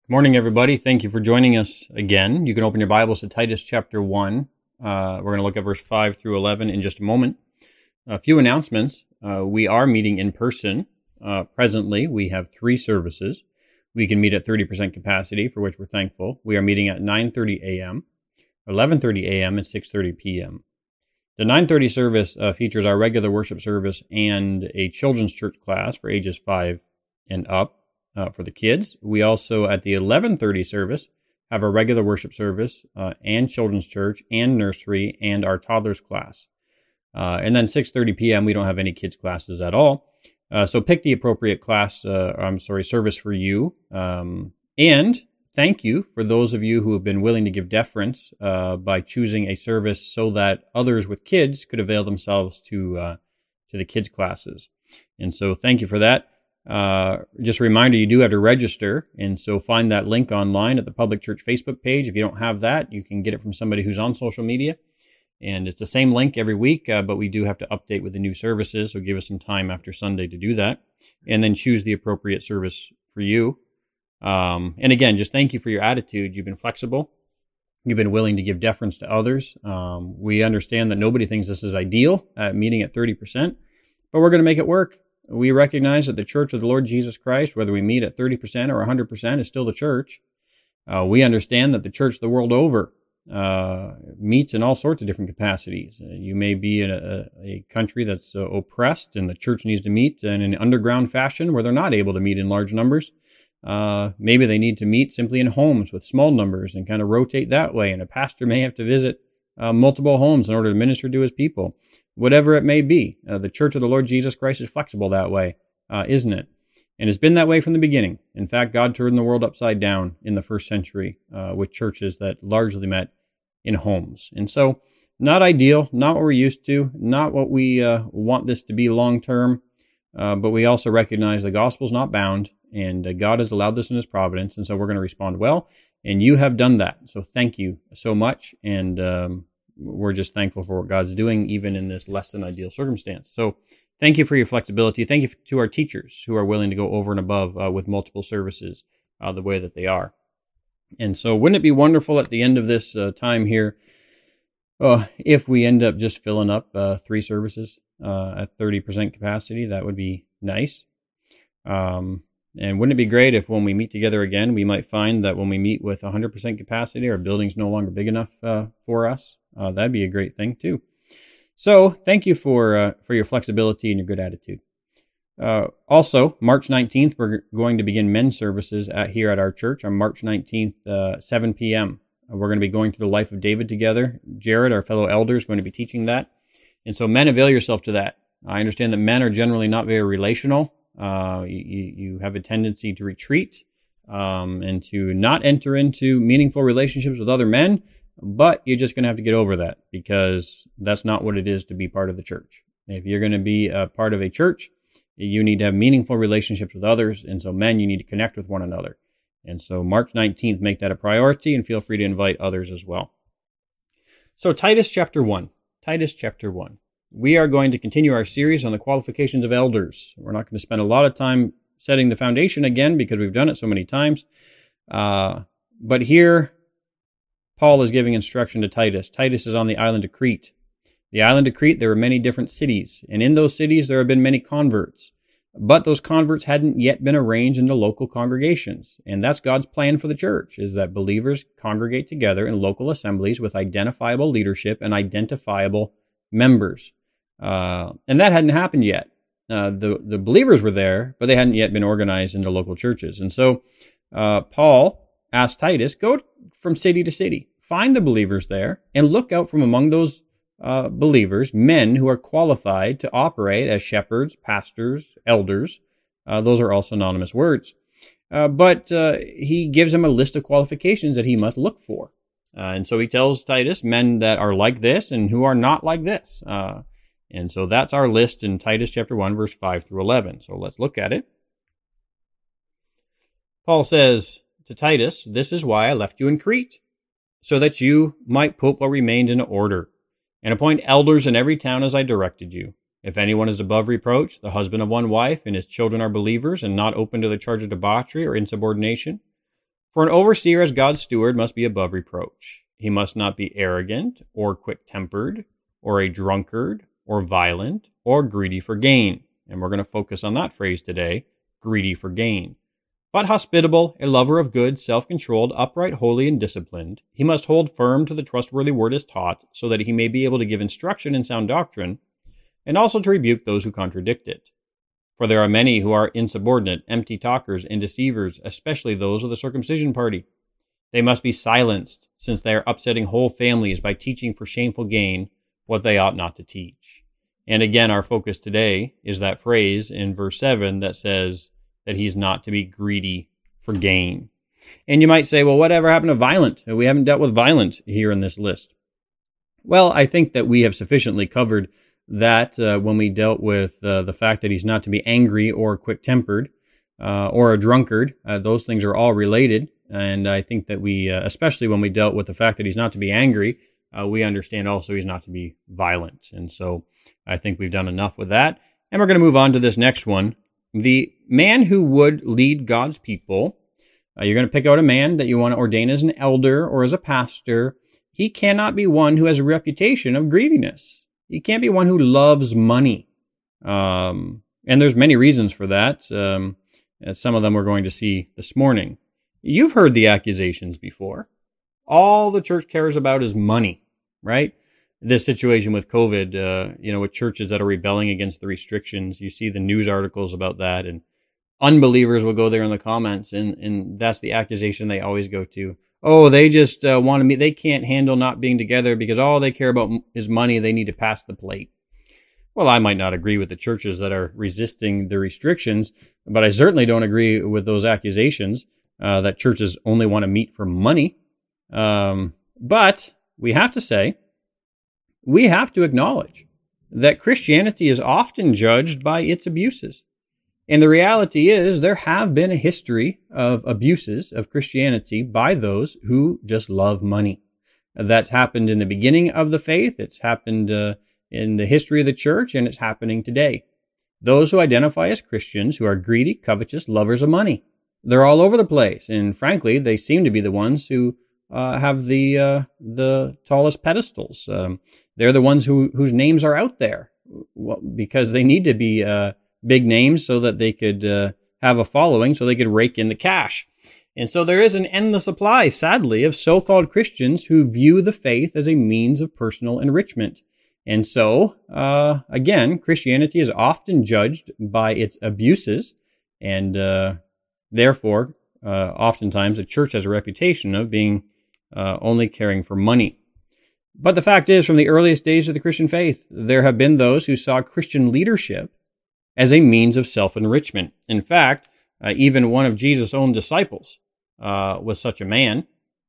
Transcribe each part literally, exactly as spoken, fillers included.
Good morning, everybody. Thank you for joining us again. You can open your Bibles to Titus chapter one. Uh, we're going to look at verse five through eleven in just a moment. A few announcements. Uh, we are meeting in person. Uh, presently, we have three services. We can meet at thirty percent capacity, for which we're thankful. We are meeting at nine thirty a.m., eleven thirty a.m., and six thirty p.m. The nine thirty service uh, features our regular worship service and a children's church class for ages five and up. Uh, for the kids. We also, at the eleven thirty service, have a regular worship service uh, and children's church and nursery and our toddlers class. Uh, and then six thirty p.m., we don't have any kids classes at all. Uh, so pick the appropriate class, uh, I'm sorry, service for you. Um, and thank you for those of you who have been willing to give deference uh, by choosing a service so that others with kids could avail themselves to, uh, to the kids classes. And so thank you for that. Uh, just a reminder, you do have to register, and so find that link online at the Public Church Facebook page. If you don't have that, you can get it from somebody who's on social media, and it's the same link every week, uh, but we do have to update with the new services, so give us some time after Sunday to do that, and then choose the appropriate service for you. Um, and again, just thank you for your attitude. You've been flexible. You've been willing to give deference to others. Um, we understand that nobody thinks this is ideal, uh, meeting at thirty percent, but we're going to make it work. We recognize that the Church of the Lord Jesus Christ, whether we meet at thirty percent or one hundred percent, is still the church. Uh, we understand that the church the world over uh, meets in all sorts of different capacities. Uh, you may be in a, a country that's uh, oppressed, and the church needs to meet in an underground fashion where they're not able to meet in large numbers. Uh, maybe they need to meet simply in homes with small numbers and kind of rotate that way, and a pastor may have to visit uh, multiple homes in order to minister to his people. Whatever it may be, uh, the Church of the Lord Jesus Christ is flexible that way, uh, isn't it? And it's been that way from the beginning. In fact, God turned the world upside down in the first century uh, with churches that largely met in homes. And so, not ideal, not what we're used to, not what we uh, want this to be long term, uh, but we also recognize the gospel's not bound, and uh, God has allowed this in His providence, and so we're going to respond well. And you have done that. So thank you so much, and um, we're just thankful for what God's doing, even in this less than ideal circumstance. So thank you for your flexibility. Thank you to our teachers who are willing to go over and above uh, with multiple services uh, the way that they are. And so wouldn't it be wonderful at the end of this uh, time here uh, if we end up just filling up uh, three services uh, at thirty percent capacity? That would be nice. Um, and wouldn't it be great if when we meet together again, we might find that when we meet with one hundred percent capacity, our building's no longer big enough uh, for us? Uh, that'd be a great thing too. So thank you for uh, for your flexibility and your good attitude. Uh, also, March nineteenth, we're going to begin men's services at here at our church on March nineteenth, uh, seven p.m. Uh, we're going to be going through the life of David together. Jared, our fellow elder, is going to be teaching that. And so men, avail yourself to that. I understand that men are generally not very relational. Uh, you, you have a tendency to retreat um, and to not enter into meaningful relationships with other men. But you're just going to have to get over that, because that's not what it is to be part of the church. If you're going to be a part of a church, you need to have meaningful relationships with others. And so men, you need to connect with one another. And so March nineteenth, make that a priority, and feel free to invite others as well. So Titus chapter one. Titus chapter one. We are going to continue our series on the qualifications of elders. We're not going to spend a lot of time setting the foundation again, because we've done it so many times. Uh, but here, Paul is giving instruction to Titus. Titus is on the island of Crete. The island of Crete, there were many different cities, and in those cities there have been many converts. But those converts hadn't yet been arranged into local congregations. And that's God's plan for the church, is that believers congregate together in local assemblies with identifiable leadership and identifiable members. Uh, and that hadn't happened yet. Uh, the, the believers were there, but they hadn't yet been organized into local churches. And so uh, Paul asked Titus, go from city to city, find the believers there, and look out from among those uh, believers, men who are qualified to operate as shepherds, pastors, elders. Uh, those are all synonymous words. Uh, but uh, he gives him a list of qualifications that he must look for. Uh, and so he tells Titus, men that are like this and who are not like this. Uh, and so that's our list in Titus chapter one, verse five through eleven. So let's look at it. Paul says to Titus, "This is why I left you in Crete, so that you might put what remained in order, and appoint elders in every town as I directed you. If anyone is above reproach, the husband of one wife, and his children are believers and not open to the charge of debauchery or insubordination, For an overseer as God's steward must be above reproach. He must not be arrogant or quick-tempered or a drunkard or violent or greedy for gain. And we're going to focus on that phrase today, greedy for gain. But hospitable, a lover of good, self-controlled, upright, holy, and disciplined. He must hold firm to the trustworthy word as taught, so that he may be able to give instruction in sound doctrine, and also to rebuke those who contradict it. For there are many who are insubordinate, empty talkers, and deceivers, especially those of the circumcision party. They must be silenced, since they are upsetting whole families by teaching for shameful gain what they ought not to teach. And again, our focus today is that phrase in verse seven that says that he's not to be greedy for gain. And you might say, well, whatever happened to violent? We haven't dealt with violent here in this list. Well, I think that we have sufficiently covered that uh, when we dealt with uh, the fact that he's not to be angry or quick-tempered uh, or a drunkard. Uh, those things are all related. And I think that we, uh, especially when we dealt with the fact that he's not to be angry, uh, we understand also he's not to be violent. And so I think we've done enough with that. And we're going to move on to this next one. The man who would lead God's people, uh, you're going to pick out a man that you want to ordain as an elder or as a pastor. He cannot be one who has a reputation of greediness. He can't be one who loves money. Um, and there's many reasons for that. Um, some of them we're going to see this morning. You've heard the accusations before. All the church cares about is money, right? This situation with COVID, uh, you know, with churches that are rebelling against the restrictions, you see the news articles about that, and unbelievers will go there in the comments, and, and that's the accusation they always go to. Oh, they just uh, want to meet, they can't handle not being together because all they care about is money. They need to pass the plate. Well, I might not agree with the churches that are resisting the restrictions, but I certainly don't agree with those accusations uh, that churches only want to meet for money. Um, but we have to say, we have to acknowledge that Christianity is often judged by its abuses. And the reality is there have been a history of abuses of Christianity by those who just love money. That's happened in the beginning of the faith. It's happened uh, in the history of the church, and it's happening today. Those who identify as Christians who are greedy, covetous, lovers of money. They're all over the place. And frankly, they seem to be the ones who uh, have the uh, the tallest pedestals. Um, they're the ones who whose names are out there well, because they need to be uh, big names so that they could uh, have a following, so they could rake in the cash. And so there is an endless supply, sadly, of so-called Christians who view the faith as a means of personal enrichment. And so, uh, again, Christianity is often judged by its abuses, and uh, therefore, uh, oftentimes, the church has a reputation of being uh, only caring for money. But the fact is, from the earliest days of the Christian faith, there have been those who saw Christian leadership as a means of self-enrichment. In fact, uh, even one of Jesus' own disciples uh, was such a man.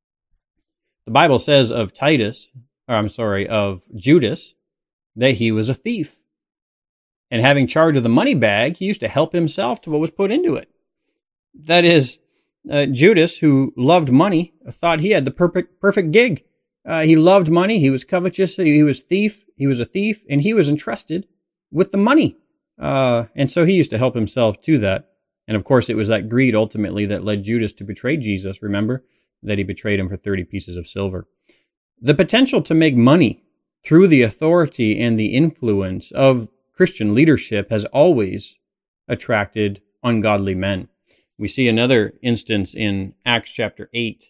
The Bible says of Titus, or I'm sorry, of Judas, that he was a thief. And having charge of the money bag, he used to help himself to what was put into it. That is, uh, Judas, who loved money, thought he had the perfect perfect gig. Uh, he loved money, he was covetous, he was thief, he was a thief, and he was entrusted with the money. Uh, and so he used to help himself to that. And of course, it was that greed ultimately that led Judas to betray Jesus. Remember that he betrayed him for thirty pieces of silver. The potential to make money through the authority and the influence of Christian leadership has always attracted ungodly men. We see another instance in Acts chapter eight.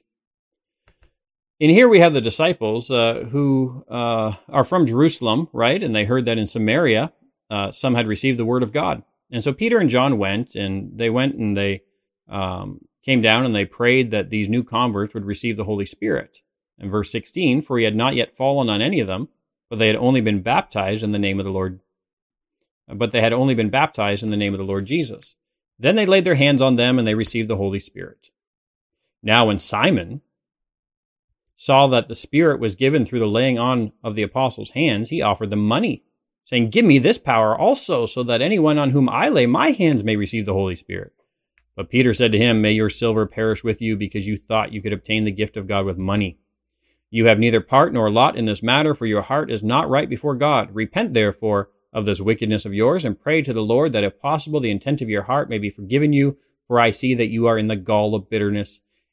And here we have the disciples uh, who uh, are from Jerusalem, right? And they heard that in Samaria, uh, some had received the word of God. And so Peter and John went, and they went and they um, came down and they prayed that these new converts would receive the Holy Spirit. In verse sixteen, for he had not yet fallen on any of them, but they had only been baptized in the name of the Lord. But they had only been baptized in the name of the Lord Jesus. Then they laid their hands on them and they received the Holy Spirit. Now when Simon saw that the Spirit was given through the laying on of the apostles' hands, he offered them money, saying, give me this power also, so that anyone on whom I lay my hands may receive the Holy Spirit. But Peter said to him, may your silver perish with you, because you thought you could obtain the gift of God with money. You have neither part nor lot in this matter, for your heart is not right before God. Repent, therefore, of this wickedness of yours, and pray to the Lord that, if possible, the intent of your heart may be forgiven you, for I see that you are in the gall of bitterness.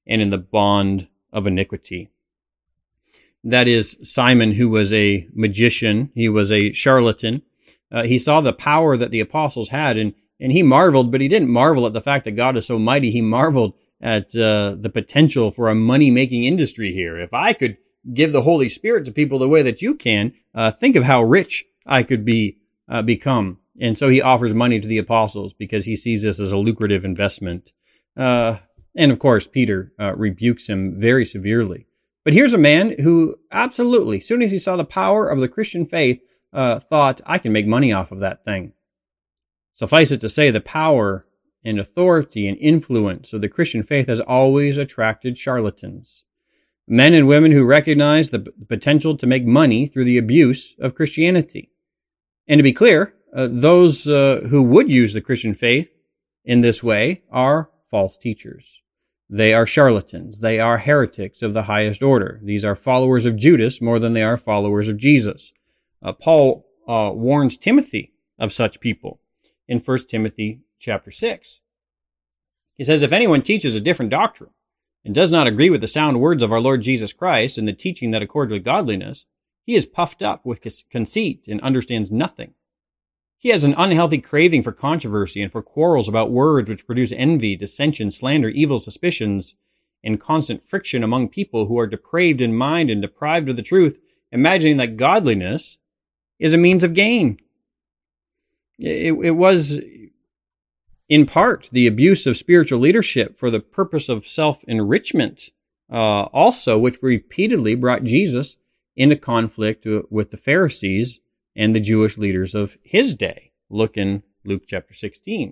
and in the bond of iniquity. That is Simon, who was a magician. He was a charlatan. Uh, he saw the power that the apostles had, and, and he marveled, but he didn't marvel at the fact that God is so mighty. He marveled at uh, the potential for a money-making industry here. If I could give the Holy Spirit to people the way that you can, uh, think of how rich I could be uh, become. And so he offers money to the apostles because he sees this as a lucrative investment. Uh, and of course, Peter uh, rebukes him very severely. But here's a man who absolutely, as soon as he saw the power of the Christian faith, uh, thought, I can make money off of that thing. Suffice it to say, the power and authority and influence of the Christian faith has always attracted charlatans. Men and women who recognize the potential to make money through the abuse of Christianity. And to be clear, uh, those uh, who would use the Christian faith in this way are false teachers. They are charlatans. They are heretics of the highest order. These are followers of Judas more than they are followers of Jesus. Uh, Paul uh, warns Timothy of such people in First Timothy chapter six. He says, if anyone teaches a different doctrine and does not agree with the sound words of our Lord Jesus Christ and the teaching that accords with godliness, he is puffed up with conceit and understands nothing. He has an unhealthy craving for controversy and for quarrels about words which produce envy, dissension, slander, evil suspicions, and constant friction among people who are depraved in mind and deprived of the truth, imagining that godliness is a means of gain. It, it was, in part, the abuse of spiritual leadership for the purpose of self-enrichment, uh, also, which repeatedly brought Jesus into conflict with the Pharisees and the Jewish leaders of his day. Look in Luke chapter sixteen.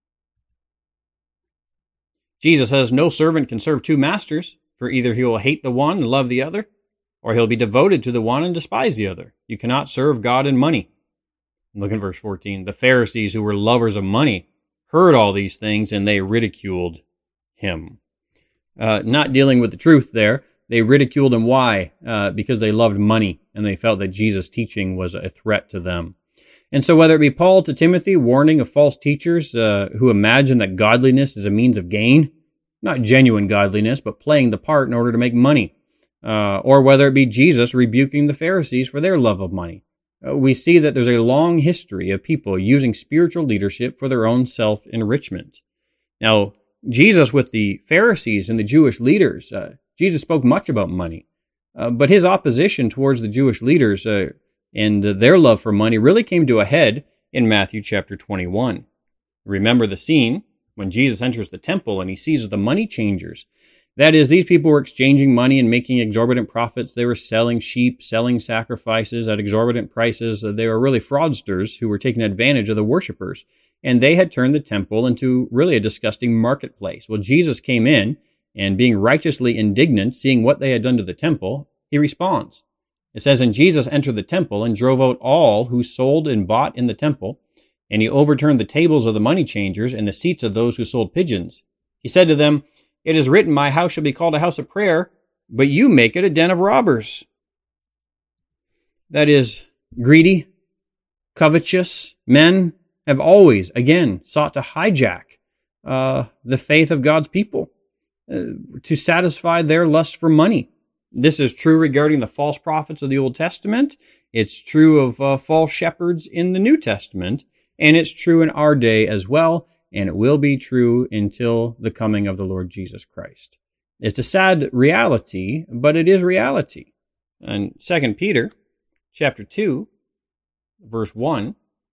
Jesus says, no servant can serve two masters, for either he will hate the one and love the other, or he'll be devoted to the one and despise the other. You cannot serve God and money. Look in verse fourteen. The Pharisees, who were lovers of money, heard all these things, and they ridiculed him. Uh, not dealing with the truth there. They ridiculed him. Why? Uh, because they loved money, and they felt that Jesus' teaching was a threat to them. And so whether it be Paul to Timothy warning of false teachers uh, who imagine that godliness is a means of gain, not genuine godliness, but playing the part in order to make money, uh, or whether it be Jesus rebuking the Pharisees for their love of money, uh, we see that there's a long history of people using spiritual leadership for their own self-enrichment. Now, Jesus with the Pharisees and the Jewish leaders, uh, Jesus spoke much about money, uh, but his opposition towards the Jewish leaders uh, and uh, their love for money really came to a head in Matthew chapter twenty-one. Remember the scene when Jesus enters the temple and he sees the money changers. That is, these people were exchanging money and making exorbitant profits. They were selling sheep, selling sacrifices at exorbitant prices. They were really fraudsters who were taking advantage of the worshipers. And they had turned the temple into really a disgusting marketplace. Well, Jesus came in, and being righteously indignant, seeing what they had done to the temple, he responds. It says, and Jesus entered the temple and drove out all who sold and bought in the temple, and he overturned the tables of the money changers and the seats of those who sold pigeons. He said to them, it is written, my house shall be called a house of prayer, but you make it a den of robbers. That is, greedy, covetous men have always, again, sought to hijack uh, the faith of God's people uh, to satisfy their lust for money. This is true regarding the false prophets of the Old Testament. It's true of uh, false shepherds in the New Testament, and it's true in our day as well, and it will be true until the coming of the Lord Jesus Christ. It's a sad reality, but it is reality. And Second Peter chapter two, verse one,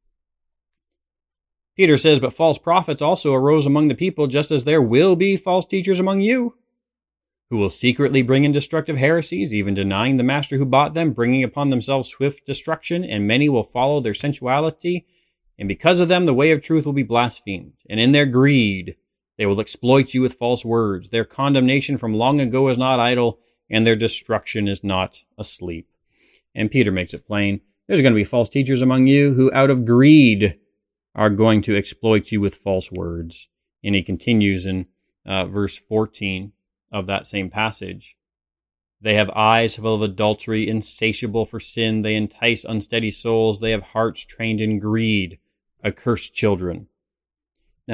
Peter says, but false prophets also arose among the people, just as there will be false teachers among you, who will secretly bring in destructive heresies, even denying the master who bought them, bringing upon themselves swift destruction, and many will follow their sensuality. And because of them, the way of truth will be blasphemed. And in their greed, they will exploit you with false words. Their condemnation from long ago is not idle, and their destruction is not asleep. And Peter makes it plain. There's going to be false teachers among you who, out of greed, are going to exploit you with false words. And he continues in uh, verse fourteen of that same passage. They have eyes full of adultery, insatiable for sin. They entice unsteady souls. They have hearts trained in greed, accursed children. Now,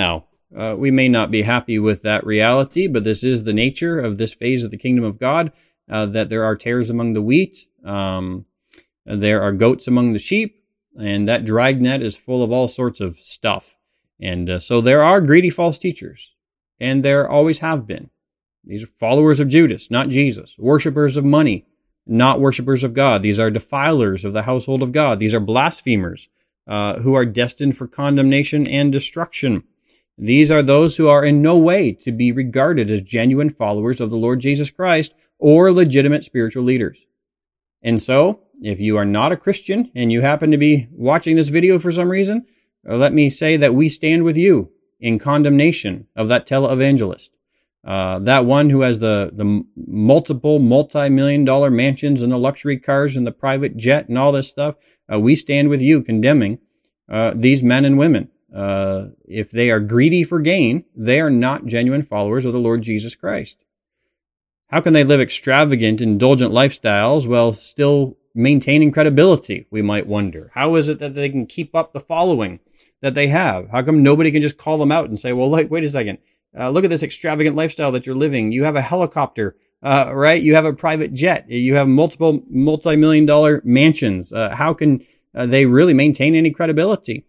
Uh, we may not be happy with that reality, but this is the nature of this phase of the kingdom of God, uh, that there are tares among the wheat, um, there are goats among the sheep, and that dragnet is full of all sorts of stuff. And uh, so there are greedy false teachers, and there always have been. These are followers of Judas, not Jesus, worshipers of money, not worshipers of God. These are defilers of the household of God. These are blasphemers uh, who are destined for condemnation and destruction. These are those who are in no way to be regarded as genuine followers of the Lord Jesus Christ or legitimate spiritual leaders. And so, if you are not a Christian and you happen to be watching this video for some reason, let me say that we stand with you in condemnation of that televangelist. Uh, that one who has the, the multiple multi-million dollar mansions and the luxury cars and the private jet and all this stuff. Uh, we stand with you condemning uh, these men and women. Uh, if they are greedy for gain, they are not genuine followers of the Lord Jesus Christ. How can they live extravagant, indulgent lifestyles while still maintaining credibility, we might wonder? How is it that they can keep up the following that they have? How come nobody can just call them out and say, well, like, wait a second, uh, look at this extravagant lifestyle that you're living. You have a helicopter, uh, right? You have a private jet. You have multiple multi-million dollar mansions. Uh, how can uh, they really maintain any credibility?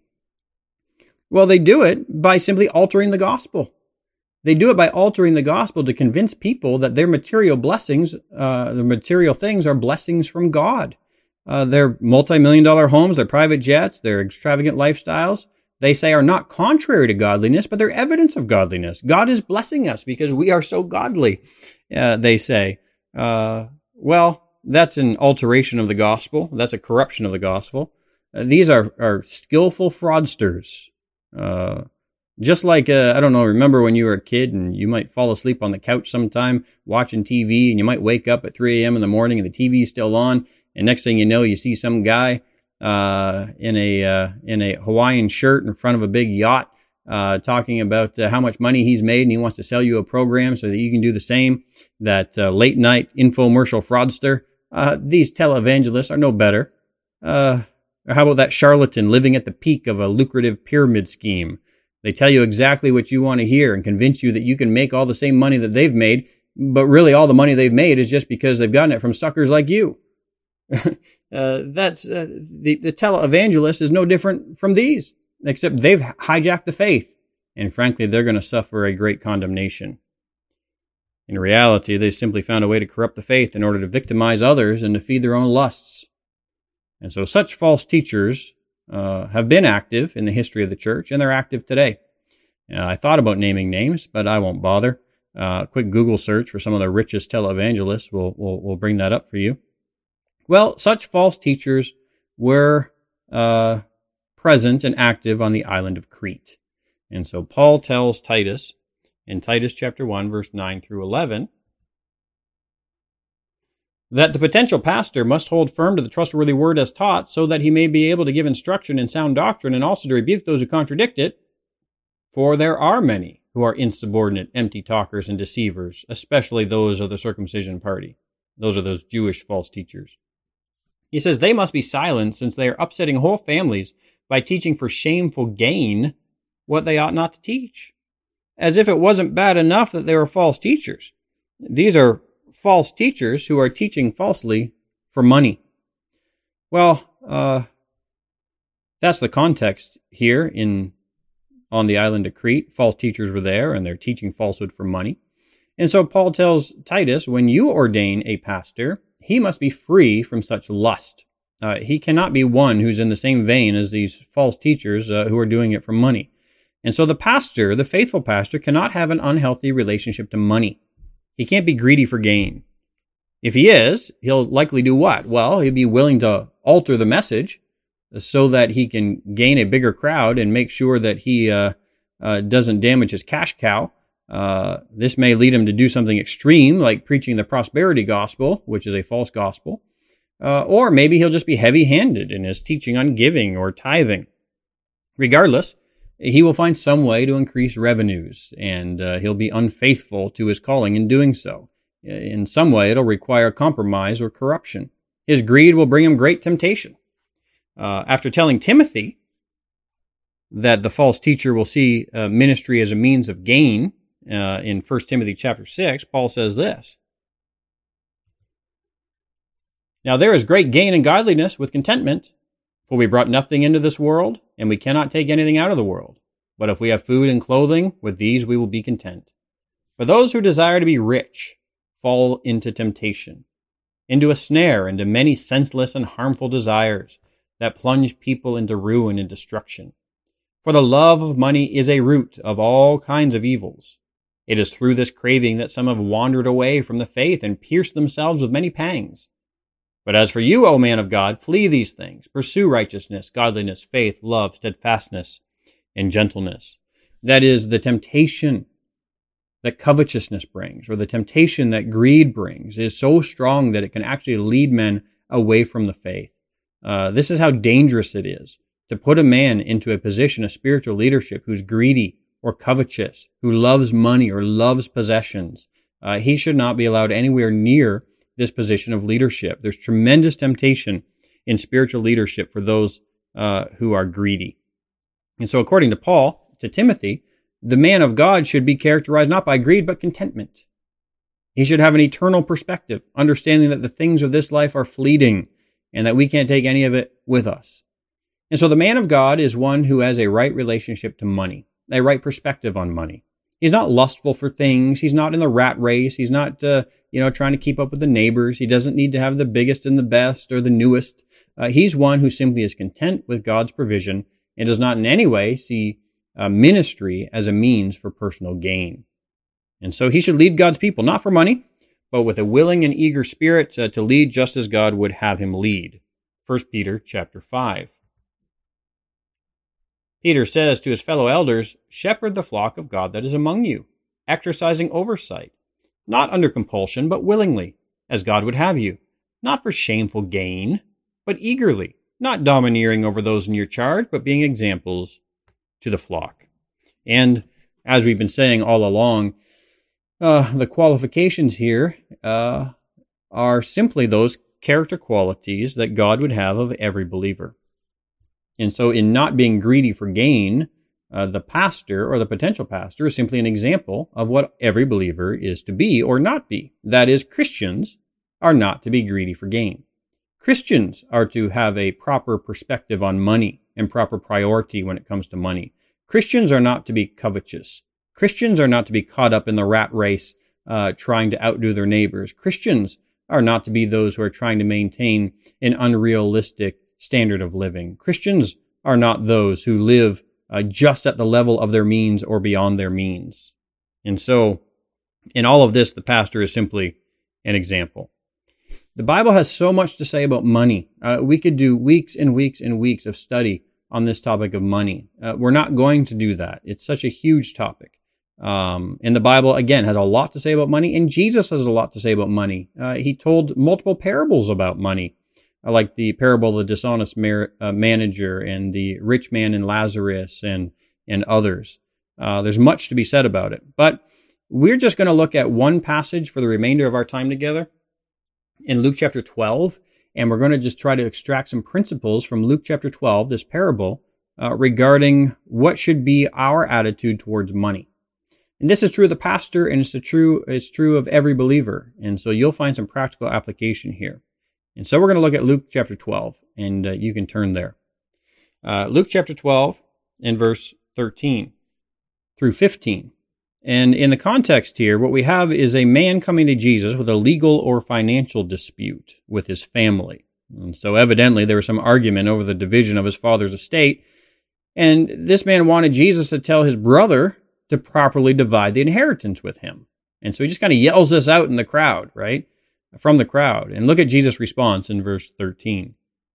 Well, they do it by simply altering the gospel. They do it by altering the gospel to convince people that their material blessings, uh, the material things are blessings from God. Uh, their multi-million dollar homes, their private jets, their extravagant lifestyles, they say are not contrary to godliness, but they're evidence of godliness. God is blessing us because we are so godly, uh, they say. Uh, well, that's an alteration of the gospel. That's a corruption of the gospel. Uh, these are, are skillful fraudsters. Uh, just like, uh, I don't know, remember when you were a kid and you might fall asleep on the couch sometime watching T V and you might wake up at three a.m. in the morning and the T V is still on. And next thing you know, you see some guy, uh, in a, uh, in a Hawaiian shirt in front of a big yacht, uh, talking about uh, how much money he's made and he wants to sell you a program so that you can do the same. That, uh, late night infomercial fraudster. Uh, these televangelists are no better. Uh, Or how about that charlatan living at the peak of a lucrative pyramid scheme? They tell you exactly what you want to hear and convince you that you can make all the same money that they've made, but really all the money they've made is just because they've gotten it from suckers like you. uh, that's uh, the, the televangelist is no different from these, except they've hijacked the faith, and frankly, they're going to suffer a great condemnation. In reality, they simply found a way to corrupt the faith in order to victimize others and to feed their own lusts. And so such false teachers uh, have been active in the history of the church, and they're active today. Uh, I thought about naming names, but I won't bother. Uh, a quick Google search for some of the richest televangelists will, will, will bring that up for you. Well, such false teachers were uh, present and active on the island of Crete. And so Paul tells Titus in Titus chapter one, verse nine through eleven, that the potential pastor must hold firm to the trustworthy word as taught so that he may be able to give instruction in sound doctrine and also to rebuke those who contradict it. For there are many who are insubordinate, empty talkers and deceivers, especially those of the circumcision party. Those are those Jewish false teachers. He says they must be silenced since they are upsetting whole families by teaching for shameful gain what they ought not to teach. As if it wasn't bad enough that they were false teachers. These are false teachers who are teaching falsely for money. Well, uh, that's the context here in on the island of Crete. False teachers were there, and they're teaching falsehood for money. And so Paul tells Titus, when you ordain a pastor, he must be free from such lust. Uh, he cannot be one who's in the same vein as these false teachers uh, who are doing it for money. And so the pastor, the faithful pastor, cannot have an unhealthy relationship to money. He can't be greedy for gain. If he is, he'll likely do what? Well, he'll be willing to alter the message so that he can gain a bigger crowd and make sure that he uh, uh, doesn't damage his cash cow. Uh, this may lead him to do something extreme, like preaching the prosperity gospel, which is a false gospel. Uh, or maybe he'll just be heavy-handed in his teaching on giving or tithing. Regardless, he will find some way to increase revenues, and uh, he'll be unfaithful to his calling in doing so. In some way, it'll require compromise or corruption. His greed will bring him great temptation. Uh, after telling Timothy that the false teacher will see uh, ministry as a means of gain, uh, in First Timothy chapter six, Paul says this: "Now there is great gain in godliness with contentment, for we brought nothing into this world, and we cannot take anything out of the world. But if we have food and clothing, with these we will be content. But those who desire to be rich fall into temptation, into a snare, into many senseless and harmful desires that plunge people into ruin and destruction. For the love of money is a root of all kinds of evils. It is through this craving that some have wandered away from the faith and pierced themselves with many pangs. But as for you, O man of God, flee these things. Pursue righteousness, godliness, faith, love, steadfastness, and gentleness." That is, the temptation that covetousness brings, or the temptation that greed brings, is so strong that it can actually lead men away from the faith. Uh, this is how dangerous it is to put a man into a position of spiritual leadership who's greedy or covetous, who loves money or loves possessions. Uh, he should not be allowed anywhere near this position of leadership. There's tremendous temptation in spiritual leadership for those uh, who are greedy. And so according to Paul, to Timothy, the man of God should be characterized not by greed, but contentment. He should have an eternal perspective, understanding that the things of this life are fleeting and that we can't take any of it with us. And so the man of God is one who has a right relationship to money, a right perspective on money. He's not lustful for things. He's not in the rat race. He's not, uh, you know, trying to keep up with the neighbors. He doesn't need to have the biggest and the best or the newest. Uh, he's one who simply is content with God's provision and does not in any way see uh, ministry as a means for personal gain. And so he should lead God's people, not for money, but with a willing and eager spirit uh, to lead just as God would have him lead. First Peter chapter five. Peter says to his fellow elders, "Shepherd the flock of God that is among you, exercising oversight, not under compulsion, but willingly, as God would have you, not for shameful gain, but eagerly, not domineering over those in your charge, but being examples to the flock." And as we've been saying all along, uh, the qualifications here uh, are simply those character qualities that God would have of every believer. And so in not being greedy for gain, uh, the pastor or the potential pastor is simply an example of what every believer is to be or not be. That is, Christians are not to be greedy for gain. Christians are to have a proper perspective on money and proper priority when it comes to money. Christians are not to be covetous. Christians are not to be caught up in the rat race, uh, trying to outdo their neighbors. Christians are not to be those who are trying to maintain an unrealistic standard of living. Christians are not those who live uh, just at the level of their means or beyond their means. And so, in all of this, the pastor is simply an example. The Bible has so much to say about money. Uh, we could do weeks and weeks and weeks of study on this topic of money. Uh, we're not going to do that. It's such a huge topic. Um, and the Bible, again, has a lot to say about money, and Jesus has a lot to say about money. Uh, he told multiple parables about money, like the parable of the dishonest mar- uh, manager and the rich man and Lazarus and, and others. Uh, there's much to be said about it. But we're just going to look at one passage for the remainder of our time together in Luke chapter twelve, and we're going to just try to extract some principles from Luke chapter twelve, this parable, uh, regarding what should be our attitude towards money. And this is true of the pastor, and it's true, it's true of every believer. And so you'll find some practical application here. And so we're going to look at Luke chapter twelve, and uh, you can turn there. Uh, Luke chapter twelve and verse thirteen through fifteen. And in the context here, what we have is a man coming to Jesus with a legal or financial dispute with his family. And so evidently there was some argument over the division of his father's estate. And this man wanted Jesus to tell his brother to properly divide the inheritance with him. And so he just kind of yells this out in the crowd, right? From the crowd. And look at Jesus' response in verse thirteen.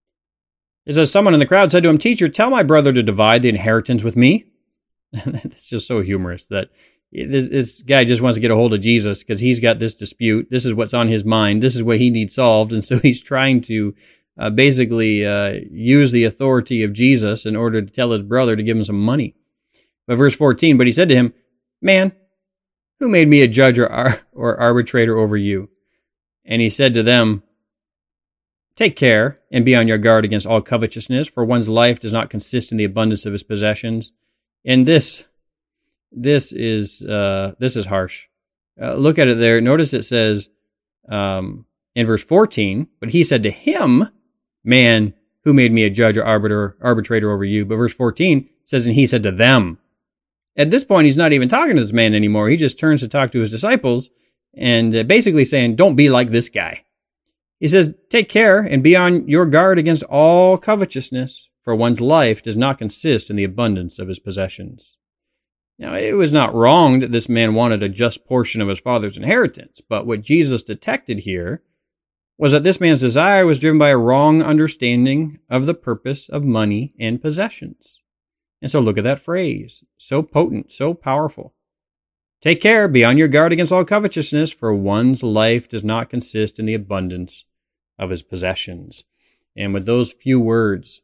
It says, "Someone in the crowd said to him, 'Teacher, tell my brother to divide the inheritance with me.'" It's just so humorous that this, this guy just wants to get a hold of Jesus because he's got this dispute. This is what's on his mind. This is what he needs solved. And so he's trying to uh, basically uh, use the authority of Jesus in order to tell his brother to give him some money. But verse fourteen, "But he said to him, 'Man, who made me a judge or, or arbitrator over you?' And he said to them, Take care and be on your guard against all covetousness, for one's life does not consist in the abundance of his possessions. And this, this is uh, this is harsh. Uh, look at it there. Notice it says um, in verse fourteen, but he said to him, man, who made me a judge or arbiter, arbitrator over you? But verse fourteen says, and he said to them. At this point, he's not even talking to this man anymore. He just turns to talk to his disciples and uh, basically saying, don't be like this guy. He says, take care and be on your guard against all covetousness, for one's life does not consist in the abundance of his possessions. Now, it was not wrong that this man wanted a just portion of his father's inheritance, but what Jesus detected here was that this man's desire was driven by a wrong understanding of the purpose of money and possessions. And so look at that phrase, so potent, so powerful. Take care, be on your guard against all covetousness, for one's life does not consist in the abundance of his possessions. And with those few words,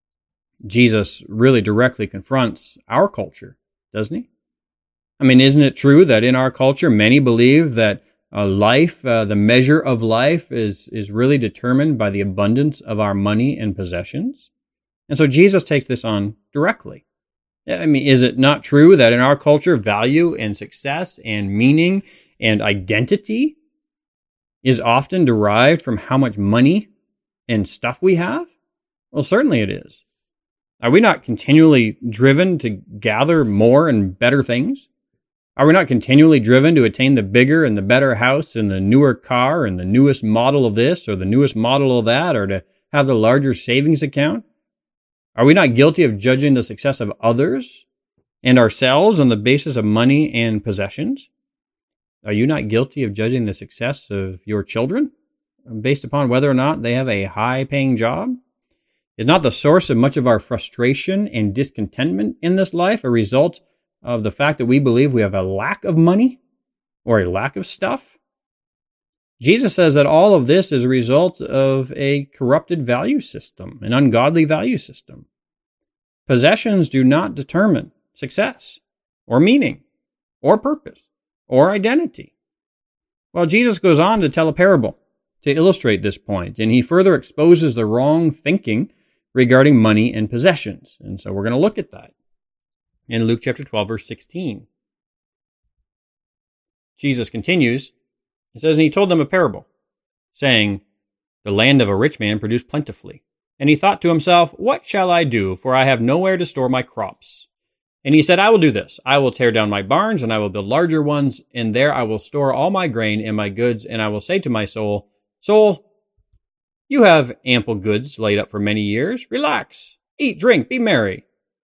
Jesus really directly confronts our culture, doesn't he? I mean, isn't it true that in our culture, many believe that uh, life, uh, the measure of life is, is really determined by the abundance of our money and possessions? And so Jesus takes this on directly. I mean, is it not true that in our culture, value and success and meaning and identity is often derived from how much money and stuff we have? Well, certainly it is. Are we not continually driven to gather more and better things? Are we not continually driven to attain the bigger and the better house and the newer car and the newest model of this or the newest model of that, or to have the larger savings account? Are we not guilty of judging the success of others and ourselves on the basis of money and possessions? Are you not guilty of judging the success of your children based upon whether or not they have a high-paying job? Is not the source of much of our frustration and discontentment in this life a result of the fact that we believe we have a lack of money or a lack of stuff? Jesus says that all of this is a result of a corrupted value system, an ungodly value system. Possessions do not determine success or meaning or purpose or identity. Well, Jesus goes on to tell a parable to illustrate this point, and he further exposes the wrong thinking regarding money and possessions. And so we're going to look at that in Luke chapter twelve, verse sixteen. Jesus continues. It says, and he told them a parable, saying, the land of a rich man produced plentifully. And he thought to himself, what shall I do? For I have nowhere to store my crops. And he said, I will do this. I will tear down my barns, and I will build larger ones, and there I will store all my grain and my goods. And I will say to my soul, soul, you have ample goods laid up for many years. Relax, eat, drink, be merry.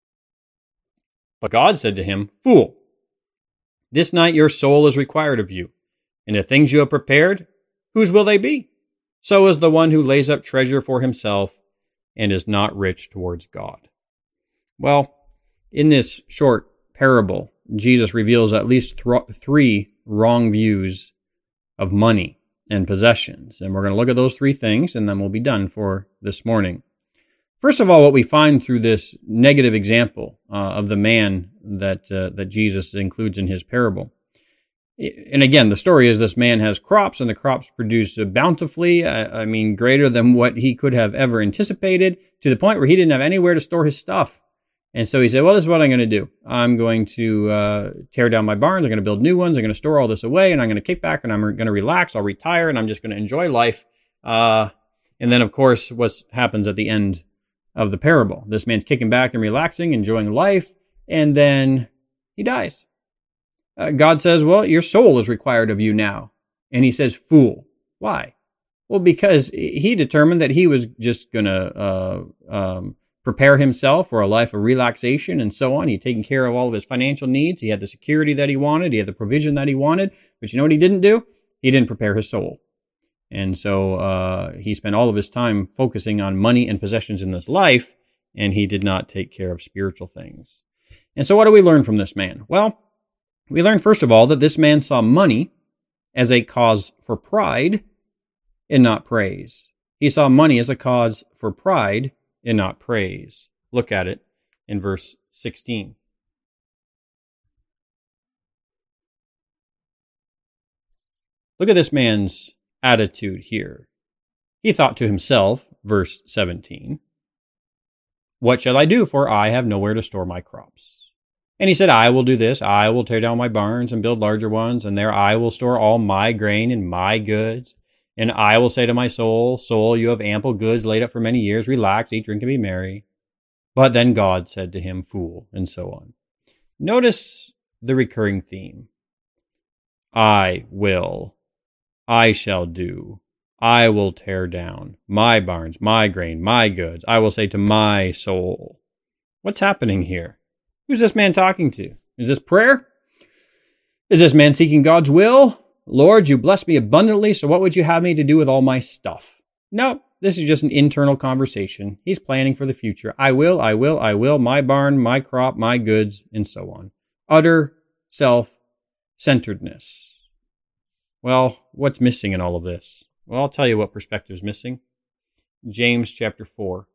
But God said to him, fool, this night your soul is required of you. And the things you have prepared, whose will they be? So is the one who lays up treasure for himself and is not rich towards God. Well, in this short parable, Jesus reveals at least th- three wrong views of money and possessions. And we're going to look at those three things, and then we'll be done for this morning. First of all, what we find through this negative example uh, of the man that uh, that Jesus includes in his parable. And again, the story is this man has crops, and the crops produce bountifully, I, I mean, greater than what he could have ever anticipated, to the point where he didn't have anywhere to store his stuff. And so he said, well, this is what I'm going to do. I'm going to uh, tear down my barns. I'm going to build new ones. I'm going to store all this away, and I'm going to kick back, and I'm going to relax. I'll retire, and I'm just going to enjoy life. Uh, and then, of course, what happens at the end of the parable? This man's kicking back and relaxing, enjoying life, and then he dies. Uh, God says, well, your soul is required of you now. And he says, fool. Why? Well, because he determined that he was just going to uh, um, prepare himself for a life of relaxation and so on. He'd taken care of all of his financial needs. He had the security that he wanted. He had the provision that he wanted. But you know what he didn't do? He didn't prepare his soul. And so uh, he spent all of his time focusing on money and possessions in this life, and he did not take care of spiritual things. And so what do we learn from this man? Well, we learn, first of all, that this man saw money as a cause for pride and not praise. He saw money as a cause for pride and not praise. Look at it in verse sixteen. Look at this man's attitude here. He thought to himself, verse seventeen, what shall I do, for I have nowhere to store my crops? And he said, I will do this. I will tear down my barns and build larger ones, and there I will store all my grain and my goods. And I will say to my soul, soul, you have ample goods laid up for many years. Relax, eat, drink, and be merry. But then God said to him, fool, and so on. Notice the recurring theme. I will. I shall do. I will tear down my barns, my grain, my goods. I will say to my soul. What's happening here? Who's this man talking to? Is this prayer? Is this man seeking God's will? Lord, you bless me abundantly, so what would you have me to do with all my stuff? No, this is just an internal conversation. He's planning for the future. I will, I will, I will, my barn, my crop, my goods, and so on. Utter self-centeredness. Well, what's missing in all of this? Well, I'll tell you what perspective is missing. James chapter four.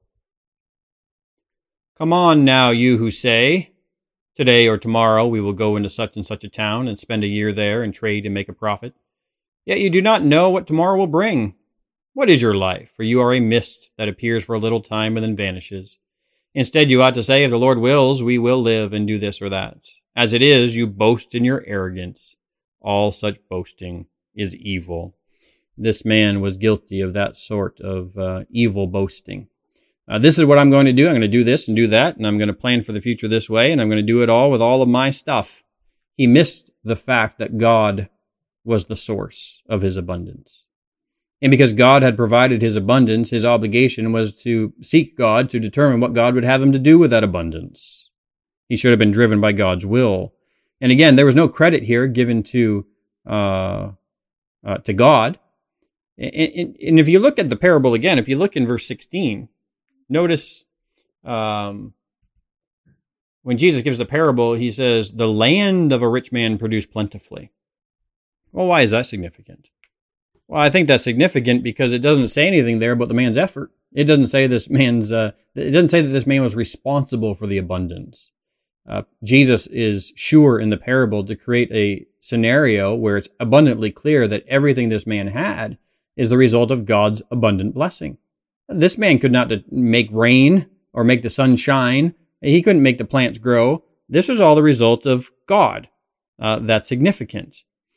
Come on now, you who say, today or tomorrow we will go into such and such a town and spend a year there and trade and make a profit. Yet you do not know what tomorrow will bring. What is your life? For you are a mist that appears for a little time and then vanishes. Instead, you ought to say, if the Lord wills, we will live and do this or that. As it is, you boast in your arrogance. All such boasting is evil. This man was guilty of that sort of uh, evil boasting. Uh, this is what I'm going to do. I'm going to do this and do that, and I'm going to plan for the future this way, and I'm going to do it all with all of my stuff. He missed the fact that God was the source of his abundance. And because God had provided his abundance, his obligation was to seek God to determine what God would have him to do with that abundance. He should have been driven by God's will. And again, there was no credit here given to uh, uh, to God. And, and, and if you look at the parable again, if you look in verse sixteen, notice um, when Jesus gives the parable, he says, the land of a rich man produced plentifully. Well, why is that significant? Well, I think that's significant because it doesn't say anything there about the man's effort. It doesn't say this man's, uh, it doesn't say that this man was responsible for the abundance. Uh, Jesus is sure in the parable to create a scenario where it's abundantly clear that everything this man had is the result of God's abundant blessing. This man could not make rain or make the sun shine. He couldn't make the plants grow. This was all the result of God. Uh, that's significant.